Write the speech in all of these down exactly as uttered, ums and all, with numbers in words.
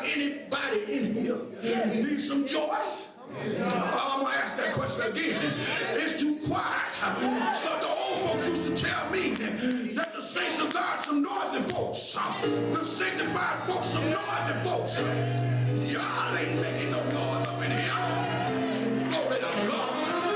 anybody in here need some joy? Oh, I'm going to ask that question again. It's too quiet. So the old folks used to tell me that the saints of God some noisy folks. The sanctified folks some noisy folks. Y'all ain't making no noise up in here. Glory to God.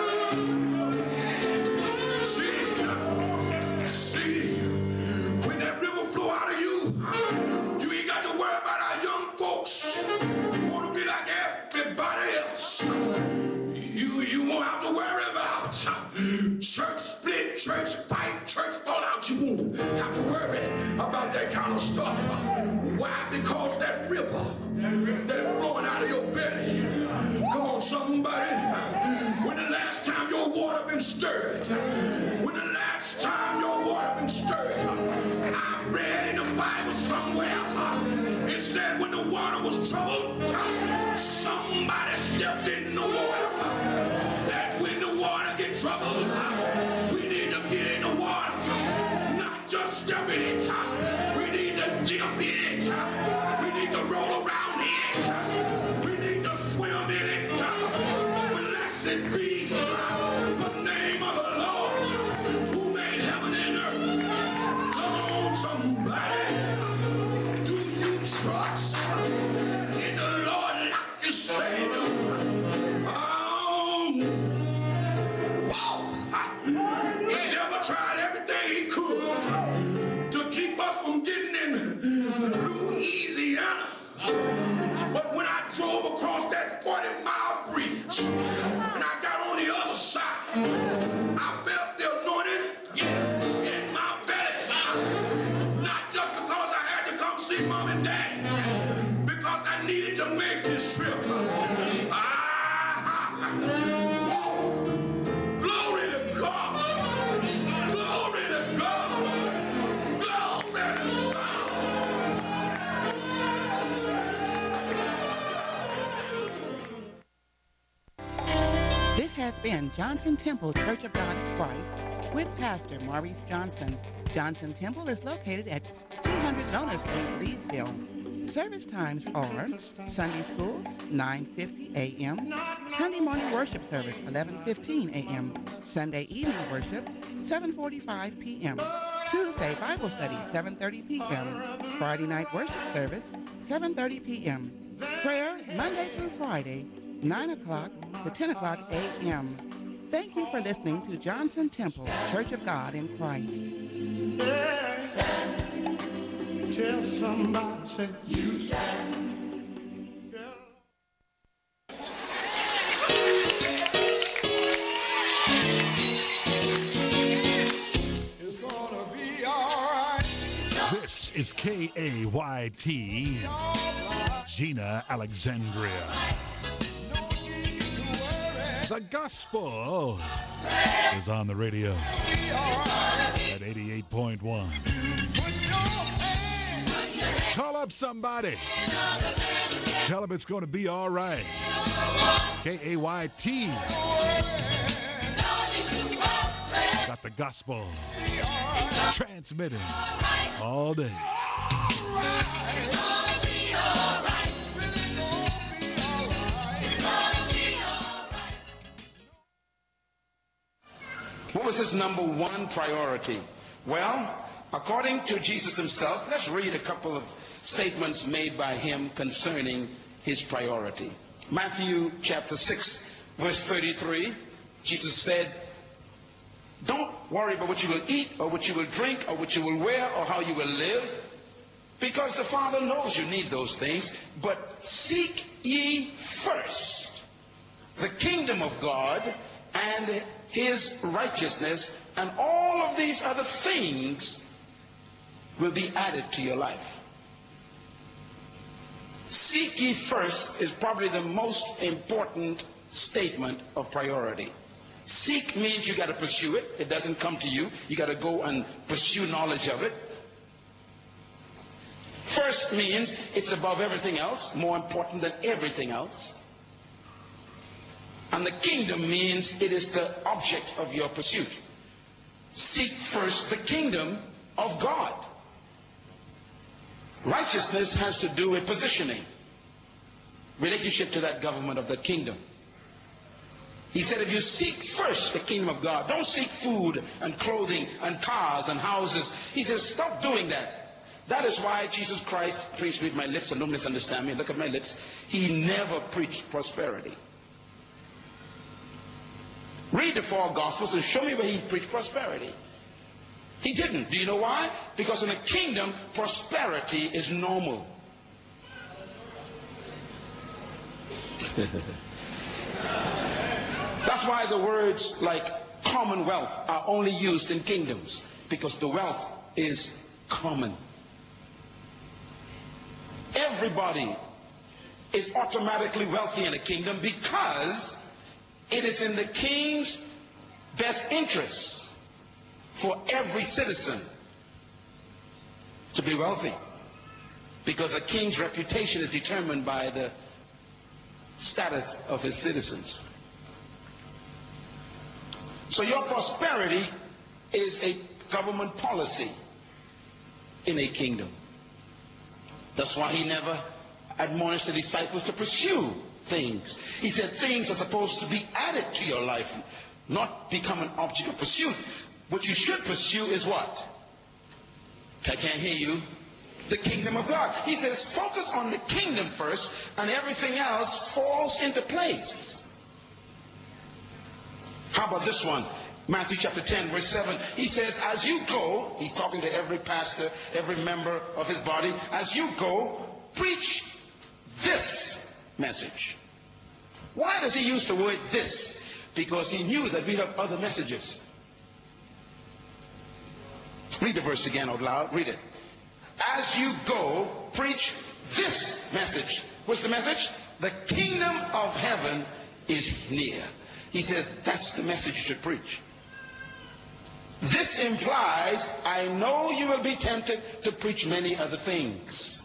See, see, when that river flow out of you, you ain't got to worry about our young folks. Want to be like everybody else. You, you won't have to worry about church split, church fight, church fallout. You won't have to worry about that kind of stuff. Why? Because that river that's flowing out of your belly. Come on, somebody. When the last time your water been stirred? When the last time your water been stirred? I read in the Bible somewhere. It said when the water was troubled, somebody stepped in the water. That when the water get troubled, we need to get in the water. Not just step in it. We need to dip in it. We need to roll around in it. We need to swim in it. Blessed be the name of the Lord who made heaven and earth. Come on, somebody. Do you trust in the Lord like you say you do? Um, the devil tried everything he could to keep us from getting in Louisiana. But when I drove across that forty mile bridge and I got on the other side, I felt the anointing in my belly. Not just because I had to come see mom and dad, because I needed to make this trip. Ah, whoa. Glory to God. Glory to God. Glory to God. This has been Johnson Temple Church of God in Christ with Pastor Maurice Johnson. Johnson Temple is located at two hundred Nona Street, Leesville. Service times are Sunday schools, nine fifty a m Sunday morning worship service, eleven fifteen a m Sunday evening worship, seven forty-five p m Tuesday Bible study, seven thirty p m Friday night worship service, seven thirty p m Prayer, Monday through Friday, nine o'clock to ten o'clock a m Thank you for listening to Johnson Temple, Church of God in Christ. Tell somebody, say, you stand. It's gonna be all right. This is K A Y T, Gina Alexandria. The gospel is on the radio at eighty-eight point one. Call up somebody. Tell them it's going to be all right. K A Y T. Got the gospel transmitting all day. What was his number one priority? Well, according to Jesus himself, let's read a couple of statements made by him concerning his priority. Matthew chapter six, verse thirty-three, Jesus said, don't worry about what you will eat or what you will drink or what you will wear or how you will live, because the Father knows you need those things. But seek ye first the kingdom of God and his righteousness, and all of these other things will be added to your life. Seek ye first is probably the most important statement of priority. Seek means you got to pursue it. It doesn't come to you. You got to go and pursue knowledge of it. First means it's above everything else, more important than everything else. And the kingdom means it is the object of your pursuit. Seek first the kingdom of God. Righteousness has to do with positioning. relationship to that government of that kingdom. He said, if you seek first the kingdom of God, don't seek food and clothing and cars and houses. He says, stop doing that. That is why Jesus Christ, please read my lips and don't misunderstand me, look at my lips, he never preached prosperity. Read the four Gospels and show me where he preached prosperity. He didn't. Do you know why? Because in a kingdom, prosperity is normal. That's why the words like commonwealth are only used in kingdoms, because the wealth is common. Everybody is automatically wealthy in a kingdom because it is in the king's best interest for every citizen to be wealthy, because a king's reputation is determined by the status of his citizens. So your prosperity is a government policy in a kingdom. That's why he never admonished the disciples to pursue things. He said things are supposed to be added to your life, not become an object of pursuit. What you should pursue is what? I can't hear you. The kingdom of God. He says focus on the kingdom first and everything else falls into place. How about this one? Matthew chapter ten verse seven. He says, as you go, he's talking to every pastor, every member of his body, as you go, preach this message. Why does he use the word this? Because he knew that we have other messages. Read the verse again out loud. Read it. As you go, preach this message. What's the message? The kingdom of heaven is near. He says that's the message you should preach. This implies, I know you will be tempted to preach many other things,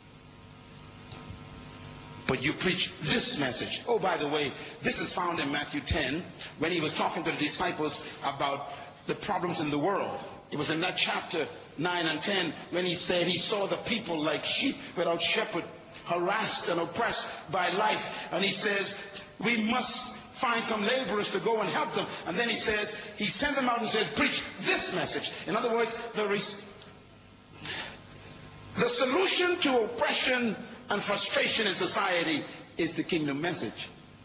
but you preach this message. Oh, by the way, this is found in Matthew ten when he was talking to the disciples about the problems in the world. It was in that chapter nine and ten when he said he saw the people like sheep without shepherd, harassed and oppressed by life. And he says, we must find some laborers to go and help them. And then he says, he sent them out and says, preach this message. In other words, the, res- the solution to oppression and frustration in society is the kingdom message.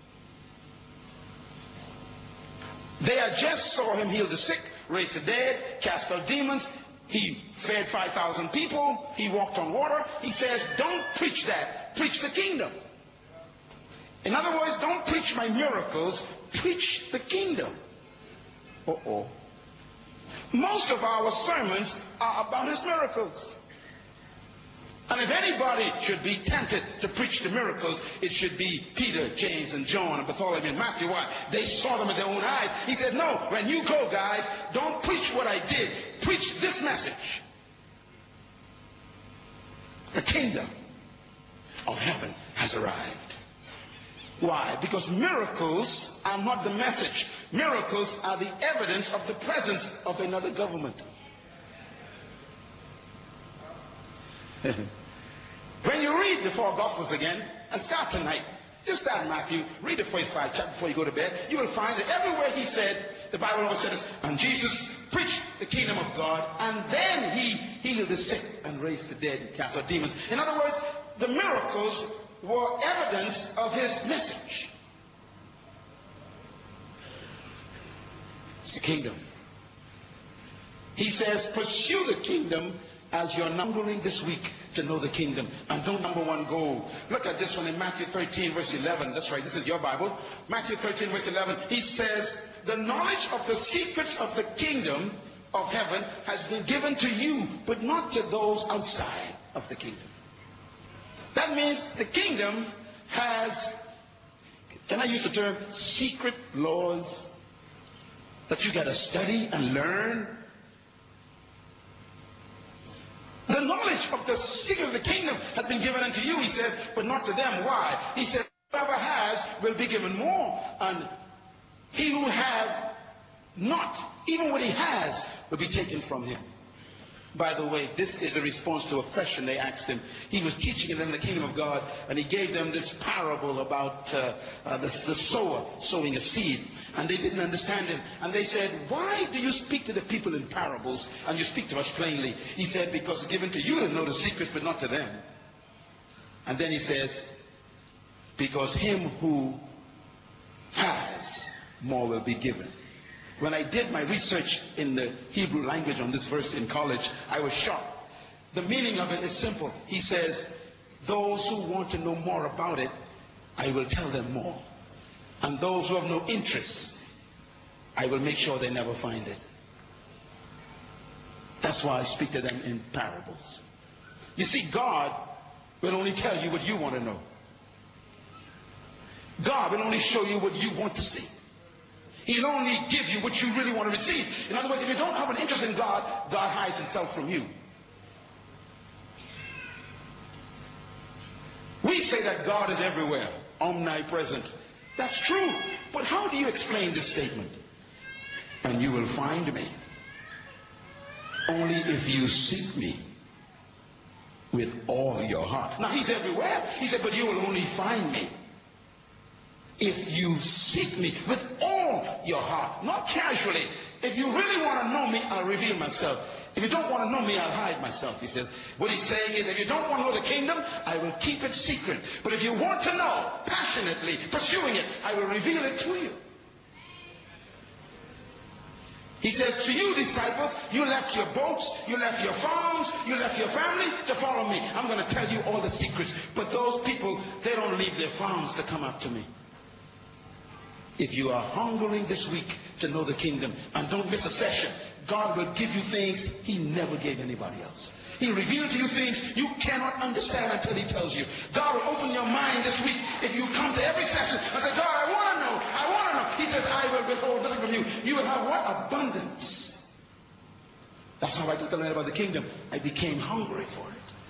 They had just saw him heal the sick, raise the dead, cast out demons. He fed five thousand people. He walked on water. He says, don't preach that. Preach the kingdom. In other words, don't preach my miracles. Preach the kingdom. Uh-oh. Most of our sermons are about his miracles. And if anybody should be tempted to preach the miracles, it should be Peter, James, and John, and Bartholomew, and Matthew. Why? They saw them with their own eyes. He said, no, when you go, guys, don't preach what I did. Preach this message. The kingdom of heaven has arrived. Why? Because miracles are not the message. Miracles are the evidence of the presence of another government. When you read the four Gospels again, and start tonight, just start in Matthew, read the first five chapters before you go to bed, you will find that everywhere he said, the Bible always says, and Jesus preached the kingdom of God, and then he healed the sick and raised the dead and cast out demons. In other words, the miracles were evidence of his message. It's the kingdom. He says, pursue the kingdom as you're numbering this week to know the kingdom. And don't number one goal. Look at this one in Matthew thirteen verse eleven. That's right, this is your Bible. Matthew thirteen verse eleven. He says, the knowledge of the secrets of the kingdom of heaven has been given to you, but not to those outside of the kingdom. That means the kingdom has, can I use the term, secret laws that you got to study and learn. The knowledge of the secret of the kingdom has been given unto you, he says, but not to them. Why? He said, whoever has will be given more, and he who have not, even what he has, will be taken from him. By the way, this is a response to a question they asked him. He was teaching them the kingdom of God, and he gave them this parable about uh, uh, the, the sower sowing a seed. And they didn't understand him. And they said, why do you speak to the people in parables and you speak to us plainly? He said, because it's given to you to know the secrets, but not to them. And then he says, because him who has, more will be given. When I did my research in the Hebrew language on this verse in college, I was shocked. The meaning of it is simple. He says, those who want to know more about it, I will tell them more. And those who have no interest, I will make sure they never find it. That's why I speak to them in parables. You see, God will only tell you what you want to know. God will only show you what you want to see. He'll only give you what you really want to receive. In other words, if you don't have an interest in God, God hides himself from you. We say that God is everywhere, omnipresent. That's true. But how do you explain this statement? And you will find me only if you seek me with all your heart. Now, he's everywhere. He said, but you will only find me if you seek me with all your heart, not casually. If you really want to know me, I'll reveal myself. If you don't want to know me, I'll hide myself, he says. What he's saying is, if you don't want to know the kingdom, I will keep it secret. But if you want to know, passionately, pursuing it, I will reveal it to you. He says, to you, disciples, you left your boats, you left your farms, you left your family to follow me. I'm going to tell you all the secrets. But those people, they don't leave their farms to come after me. If you are hungering this week to know the kingdom, and don't miss a session, God will give you things he never gave anybody else. He'll reveal to you things you cannot understand until he tells you. God will open your mind this week if you come to every session and say, God, I want to know, I want to know. He says, I will withhold nothing from you. You will have what? Abundance. That's how I got to learn about the kingdom. I became hungry for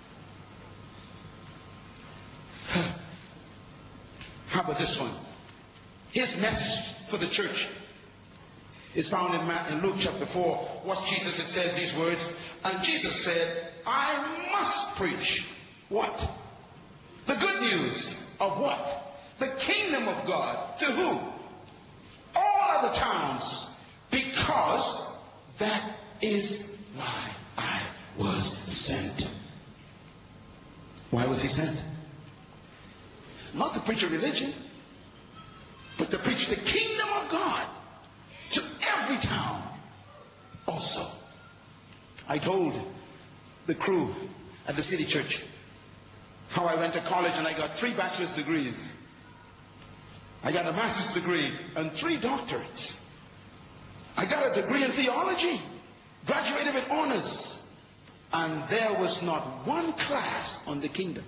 it. How about this one? His message for the church is found in, in Luke chapter four. Watch Jesus, it says these words. And Jesus said, I must preach what? The good news of what? The kingdom of God. To who? All other towns. Because that is why I was sent. Why was he sent? Not to preach a religion, but to preach the kingdom of God to every town also. I told the crew at the city church how I went to college and I got three bachelor's degrees. I got a master's degree and three doctorates. I got a degree in theology, graduated with honors, and there was not one class on the kingdom.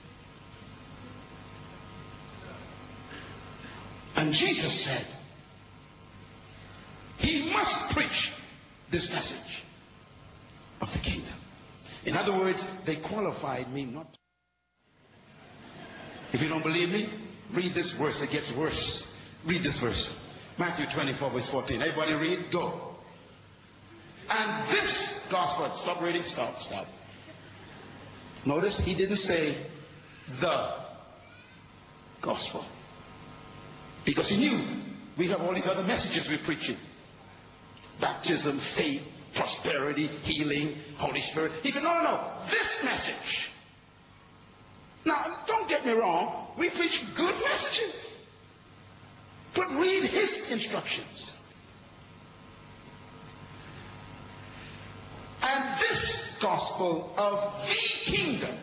And Jesus said, he must preach this message of the kingdom. In other words, they qualified me not to. If you don't believe me, read this verse. It gets worse. Read this verse. Matthew twenty-four, verse fourteen. Everybody read? Go. And this gospel, stop reading, stop, stop. Notice he didn't say the gospel. Because he knew we have all these other messages we're preaching. Baptism, faith, prosperity, healing, Holy Spirit. He said, no, no, no, this message. Now, don't get me wrong. We preach good messages. But read his instructions. And this gospel of the kingdom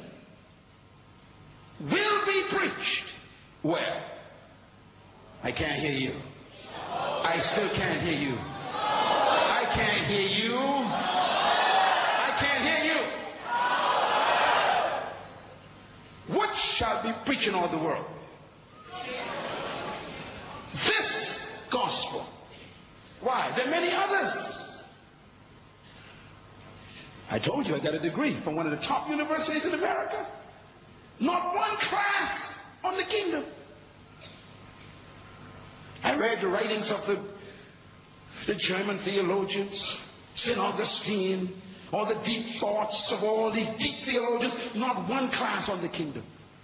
will be preached. Where? I can't hear you. I still can't hear you. I can't hear you. I can't hear you. What shall be preaching all the world? This gospel. Why? There are many others. I told you I got a degree from one of the top universities in America. Not one class on the kingdom. I read the writings of the, the German theologians, Saint Augustine, all the deep thoughts of all these deep theologians, not one class on the kingdom.